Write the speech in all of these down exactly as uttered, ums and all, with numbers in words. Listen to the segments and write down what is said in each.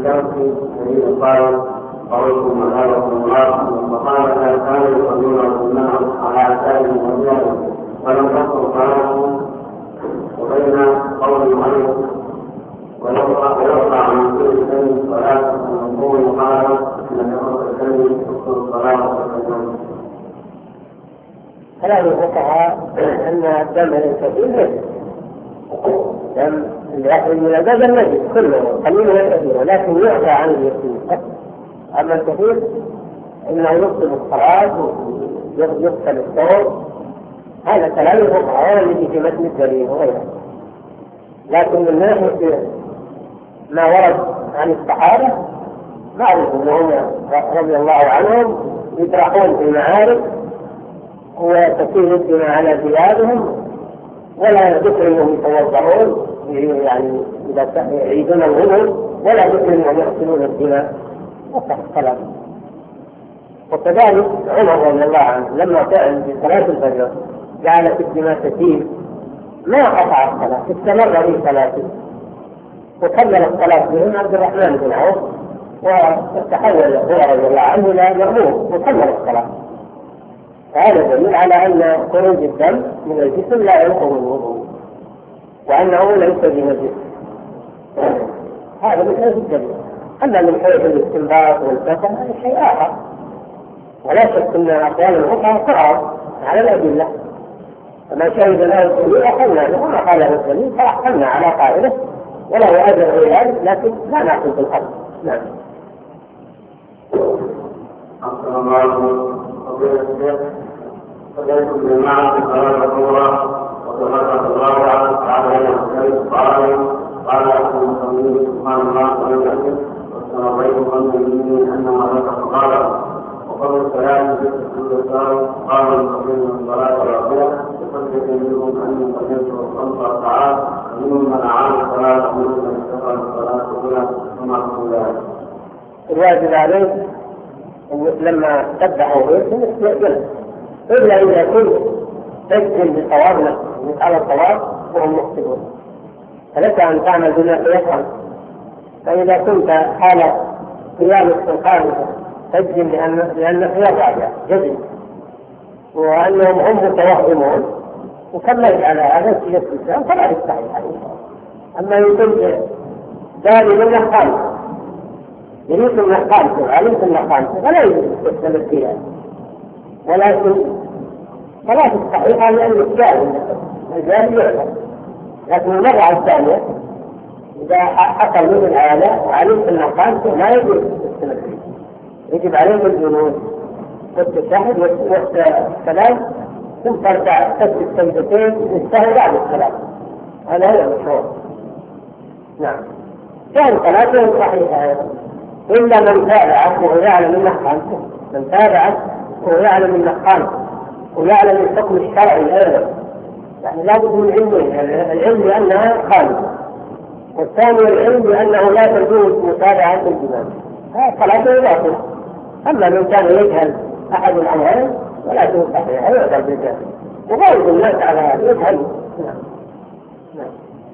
الشافعي الذي قال قولكم وهذا الله وقال لا كانوا يصلون الناس على آثارهم وجاههم ولم تكن صلاتهم وبين قول المؤلف ويقطع من كل شيء صلاة المنظور قال ان كثرة الكلم تكون الصلاة والسلام. كلام الفقهاء ان الدم الكثير دم الدم النجس كله قليل وكثير ولكن يعفى عن اليسير. اما الكثير انه يبطل الصلاة ويغسل الثوب. هذا كلام الفقهاء الذي في متن الدليل وغيره. لكن من ناحية ما ورد عن الصحابة معروف انهم رضي الله عنهم يطرحون في المعارك وتكون الدماء على ثيابهم ولا ذكر انهم يتوضعون يعني اذا يعيدون الغسل ولا ذكر انهم يغسلون الدماء وصح الصلاة. وكذلك عمر رضي الله عنه لما كان في صلاة الفجر جعلت الدماء تسيل ما قطع الصلاة استمر في صلاته وكمل الصلاة بهم عبد الرحمن بن عوف وتحول هو رضي الله عنه إلى مأمور وكمل الصلاة. هذا دليل على أن خروج الدم من الجسم لا ينقض الوضوء وأنه ليس بنجس. هذا من حيث الدليل. أما من حيث الاستنباط والفتح هذا شيء آخر. ولا شك أن أقوال الفقهاء صعب على الأدلة. فما شهد له الدليل أخذنا له وما قاله الدليل فأحكمنا على قائله وله أجر في ذلك لكن لا نأخذ بالحق. نعم. السلام عليكم. فليس الجماعة صلاة الظهر وتفرق الله تعالى قال قال أحد المصلين سبحان الله ولم يحدث واستمريت ظن مني أنها ذكر قال وقبل الصلاة جئت اليسار قال المصلين من الصلاة الرابعة يصدق منهم أني قدمت الخمس ركعات ومنهم من أعاد الصلاة ومنهم من استقر الصلاة الأولى وما كل ذلك. الواجب عليه لما تبدأ ويرسل إلا إذا كنت تجزم بصواب نفسك على الصواب وهم مخطئون فلك أن تعمل بما يفعل. فإذا كنت حالة قيام الخامسة تجزم لأن لأن خيار راجع جزم وأنهم هم متوهمون وكملت على هذا في الإسلام فلا يستحيل عليه. أما يكون داري من الخامسة يريد من الخامسة وعلمت من الخامسة فلا يستمر فيها ولكن صلاة الصحيحة لأنه جاهز الجاهز يعلم. لكن المرة الثانية إذا حصل منه الآلة وعلمت أن الخامسة ما يجب السنة يجب عليهم الجنود والتشهد والسلام ثم ترجع تسجد سجدتين تستهل بعد السلام. هذا هو المشروع. نعم. كان صلاتهم صحيحة إلا من تابع وهو يعلم أنه خامسة. من تابع وهو يعلم أنه خامسة ويعلم الحكم الشرعي أيضا يعني لا بد من علمه العلم بأنها خالصة والثاني العلم بأنه لا تجوز متابعة الإمام. هذا صلاته باطلة. أما من كان يجهل أحد الأمرين ولا تكون صحيحة يعذر بالجهل وغالب الناس على هذا يجهل. نعم. نعم.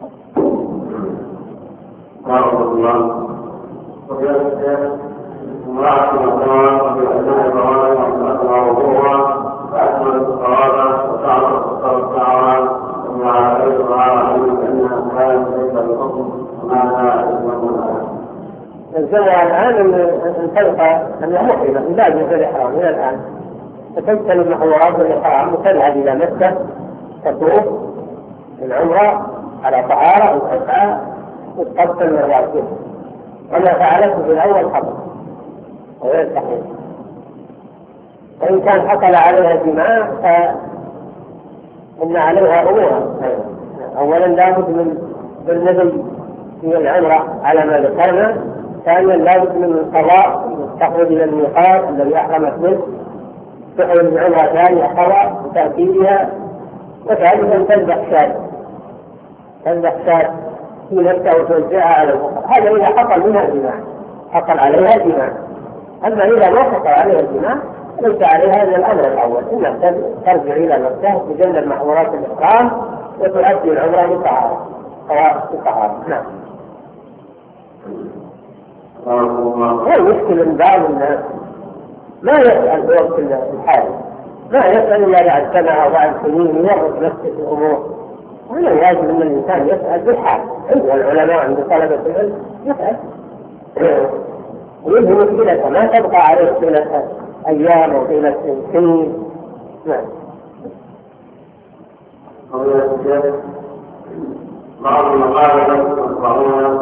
قال الله وبيان امرأة الأطراف بأنها الضوابط وأسرارها فأكمل الصواب وتعرف الصواب تعالى وعلى غير الغار أنها كانت ليس بحكم وما لا يسمى الجمعة الآن أن تلقى أنها محرمة من بعد من الإحرام من الآن فتجتنب محظورات الإحرام وتذهب إلى مكة تطوف العمرة على طهارة وتسعى وتقبل من الراسين وما فعلته في الأول خطأ وغير صحيح. وإن كان حصل عليها جماع فإن عليها أمورها. أولا لابد من بالنزل في العمرة على ما ذكرنا. ثانيا لابد من القضاء تخرج إلى الميقات الذي أحرمت منه تخرج من عمرة ثانية قضاء وتأكيدها. وثالثا تذبح شاة تذبح شاة في نفسها وتوزعها على الفقراء. هذا إذا حصل منها الجماع حصل عليها الجماع. أما إذا ما حصل عليها الجماع ليس عليها إلا الأمر الأول إنها ترجع إلى نفسها تجنب محظورات الإحرام وتؤدي العمرة بالطهارة. نعم. هو المشكلة من بعض الناس ما يسأل بوقت الحاجة، ما يسأل إلا بعد سنة أو بعد سنين يعرف نفسه في الأمور. ولا لازم أن الإنسان يسأل بالحال، عند العلماء عند طلبة العلم يسأل. ويجب مشكلة ما تبقى عليه طيلة أيام أو طيلة سنين. نعم. بعض المقالة